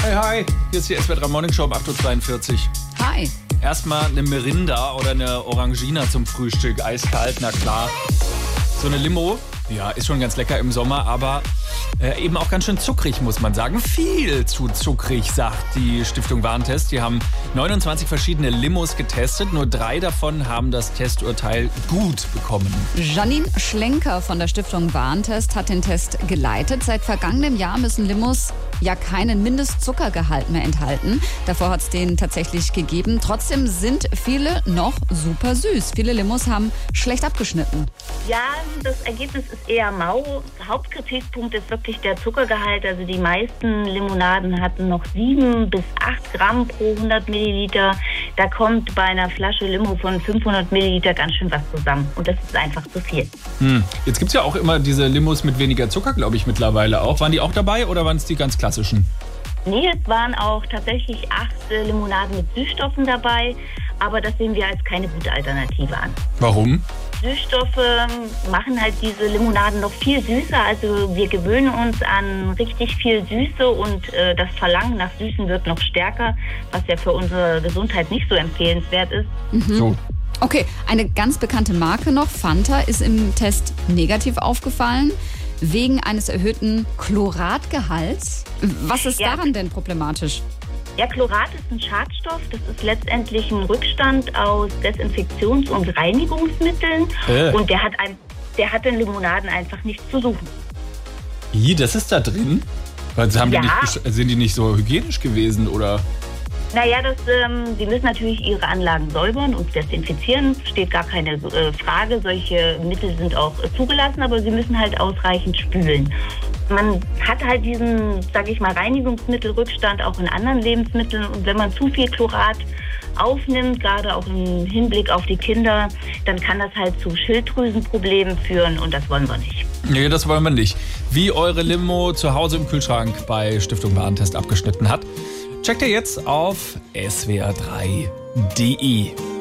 Hi. Hier ist die SWR3 Morning Show um 8.42 Uhr. Hi. Erstmal eine Mirinda oder eine Orangina zum Frühstück. Eiskalt, na klar. So eine Limo, ja, ist schon ganz lecker im Sommer, aber eben auch ganz schön zuckrig, muss man sagen. Viel zu zuckrig, sagt die Stiftung Warentest. Die haben 29 verschiedene Limos getestet. Nur 3 davon haben das Testurteil gut bekommen. Janine Schlenker von der Stiftung Warentest hat den Test geleitet. Seit vergangenem Jahr müssen Limos ja keinen Mindestzuckergehalt mehr enthalten. Davor hat es den tatsächlich gegeben. Trotzdem sind viele noch super süß. Viele Limos haben schlecht abgeschnitten. Ja, das Ergebnis ist eher mau. Hauptkritikpunkt ist wirklich der Zuckergehalt. Also die meisten Limonaden hatten noch 7 bis 8 Gramm pro 100 Milliliter. Da kommt bei einer Flasche Limo von 500 Milliliter ganz schön was zusammen. Und das ist einfach zu viel. Jetzt gibt es ja auch immer diese Limos mit weniger Zucker, glaube ich, mittlerweile auch. Waren die auch dabei oder waren es die ganz klassischen? Nee, es waren auch tatsächlich 8 Limonaden mit Süßstoffen dabei. Aber das sehen wir als keine gute Alternative an. Warum? Süßstoffe machen halt diese Limonaden noch viel süßer. Also wir gewöhnen uns an richtig viel Süße und das Verlangen nach Süßen wird noch stärker, was ja für unsere Gesundheit nicht so empfehlenswert ist. So. Okay, eine ganz bekannte Marke noch, Fanta, ist im Test negativ aufgefallen wegen eines erhöhten Chloratgehalts. Was ist daran denn problematisch? Ja, Chlorat ist ein Schadstoff. Das ist letztendlich ein Rückstand aus Desinfektions- und Reinigungsmitteln. Und der hat in Limonaden einfach nichts zu suchen. Wie, das ist da drin? Haben Ja. Sind die nicht so hygienisch gewesen, oder? Naja, die müssen natürlich ihre Anlagen säubern und desinfizieren. Steht gar keine Frage. Solche Mittel sind auch zugelassen, aber sie müssen halt ausreichend spülen. Man hat halt diesen, sage ich mal, Reinigungsmittelrückstand auch in anderen Lebensmitteln. Und wenn man zu viel Chlorat aufnimmt, gerade auch im Hinblick auf die Kinder, dann kann das halt zu Schilddrüsenproblemen führen und das wollen wir nicht. Nee, das wollen wir nicht. Wie eure Limo zu Hause im Kühlschrank bei Stiftung Warentest abgeschnitten hat, checkt ihr jetzt auf swr3.de.